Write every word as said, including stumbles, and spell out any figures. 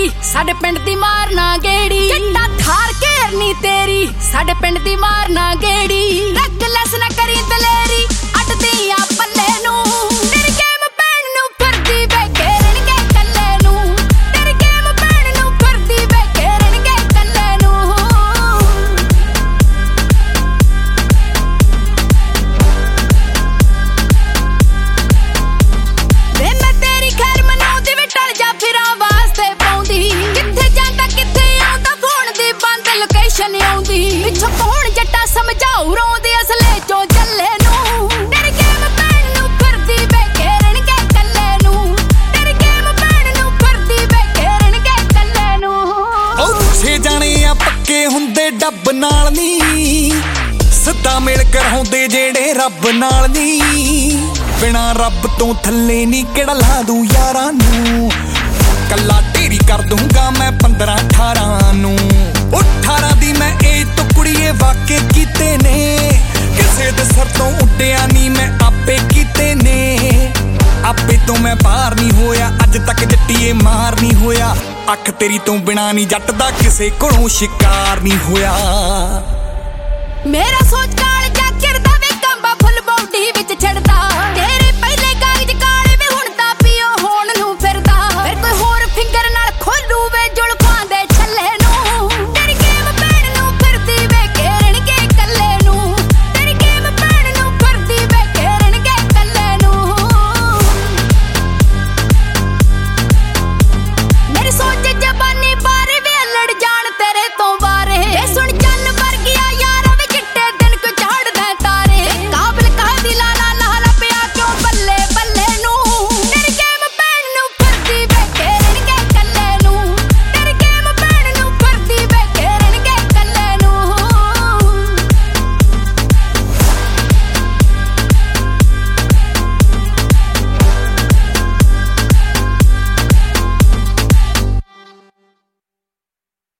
ਤੇਰੀ ਸਾਡੇ ਪਿੰਡ ਦੀ ਮਾਰਨਾ ਗੇੜੀ ਜੱਟਾ ਥਾਰ ਘੇਰਨੀ ਤੇਰੀ ਸਾਡੇ ਪਿੰਡ ਦੀ ਮਾਰਨਾ ਗੇੜੀ ਰੱਖ ਲੈਸ ਨਾ ਕਰੀ ਦਲੇਰੀ ਅੱਡਦੀ ਆ ਪੱਲੇ ਨੂੰ ਤੇਰੀ ਗੇਮ ਪੈਣ ਨੂੰ ਫਿਰਦੀ ਵੇ ਘੇਰਨਗੇ ਕੱਲੇ ਨੂੰ ਤੇਰੀ ਗੇਮ ਪੈਣ ਨੂੰ ਫਿਰਦੀ ਵੇ ਘੇਰਨਗੇ ਕੱਲੇ ਨੂੰ ਵੇ ਮੈਂ ਤੇਰੀ ਖੈਰ ਮਨਾਉਂਦੀ ਵੇ ਟਲ ਜਾ ਫਿਰਾਂ ਵਾਸਤੇ ਪਾਉਂਦੀ ਕਿੱਥੇ ਜਾਂਦਾ ਕਿੱਥੇ ਆਉਂਦਾ ਫੋਨ ਦੀ ਬੰਦ ਲੋਕੇਸ਼ਨ ਆਉਂਦੀ ਪਿੱਛੋਂ ਕੌਣ ਜੱਟਾ ਸਮਝਾਉ ਰੋਂਦੇ ਅਸਲੇ ਚੋਂ ਚੱਲੇ ਨੂੰ ਤੇਰੀ ਗੇਮ ਪੈਣ ਨੂੰ ਫਿਰਦੀ ਵੇ ਘੇਰਨਗੇ ਕੱਲੇ ਨੂੰ ਤੇਰੀ ਗੇਮ ਪੈਣ ਨੂੰ ਫਿਰਦੀ ਵੇ ਘੇਰਨਗੇ ਕੱਲੇ ਨੂੰ ਉਹ ਛੇ ਜਾਣੇ ਆ ਪੱਕੇ ਹੁੰਦੇ ਡੱਬ ਨਾਲ ਨੀ ਸਿੱਧਾ ਮੇਲ ਕਰਾਉਂਦੇ ਜਿਹੜੇ ਰੱਬ ਨਾਲ ਨੀ ਬਿਨਾਂ ਰੱਬ ਤੋਂ ਥੱਲੇ ਨੀ ਕਿਹੜਾ ਲਾ ਦੂ ਯਾਰਾਂ ਨੂੰ ਕੱਲਾ ਢੇਰੀ ਕਰ ਦੂੰਗਾ ਮੈਂ ਪੰਦਰਾਂ ਅਠਾਰਾਂ ਨੂੰ ਉਹ ਅਠਾਰਾਂ ਦੀ ਮੈਂ ਏਜ ਤੋਂ ਕੁੜੀਏ ਵਾਕੇ ਕੀਤੇ ਨੇ ਕਿਸੇ ਦੇ ਸਿਰ ਤੋਂ ਉੱਡਿਆ ਨੀ ਮੈਂ ਆਪੇ ਕੀਤੇ ਨੇ ਆਪੇ ਤੋਂ ਮੈਂ ਬਾਹਰ ਨਹੀਂ ਹੋਇਆ ਅੱਜ ਤੱਕ ਜੱਟੀਏ ਮਾਰ ਨਹੀਂ ਹੋਇਆ ਅੱਖ ਤੇਰੀ ਤੋਂ ਬਿਨਾਂ ਨੀ ਜੱਟ ਦਾ ਕਿਸੇ ਕੋਲੋਂ ਸ਼ਿਕਾਰ ਨਹੀਂ ਹੋਇਆ।